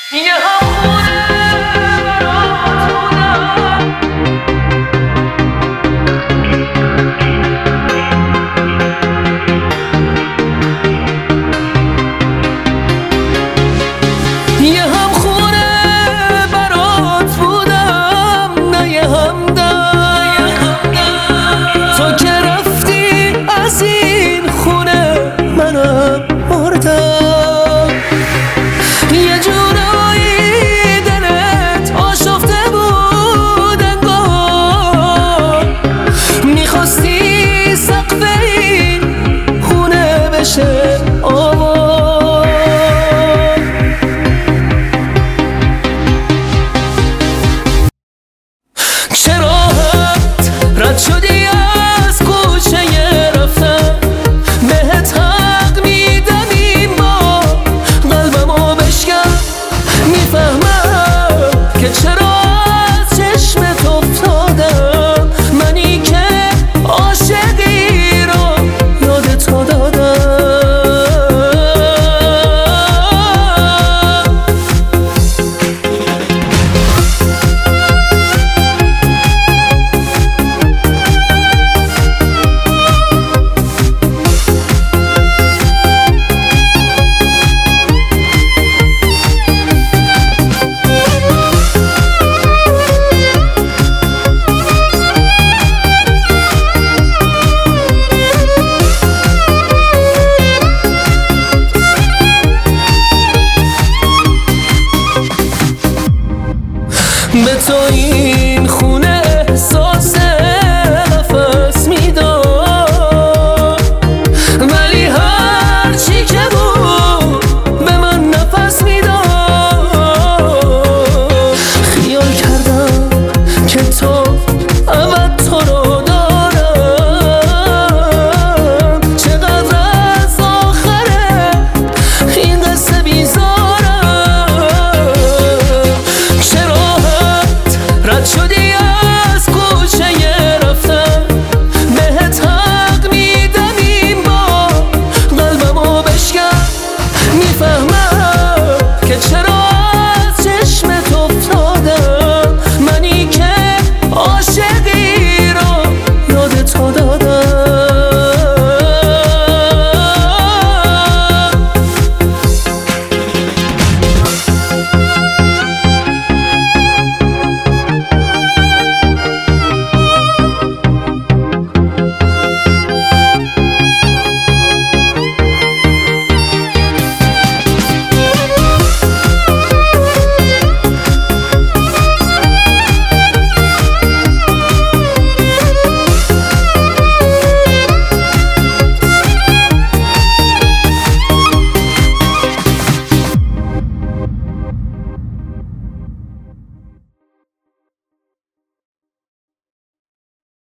یه همونه برات بودم، یه همخونه برات بودم، نه یه همدم. تو که رفتی از این خونه منم مردم. یه جورایی دلت آشفته بود انگار، میخواستی سقف این خونه بشه آوار. چرا رد شدی از کوچه رفتن؟ بهت حق میدم این بار قلبمو بشکن. میفهمم که چرا از چشمت افتادم، منی که عاشقی رو یادت دادم. به تو این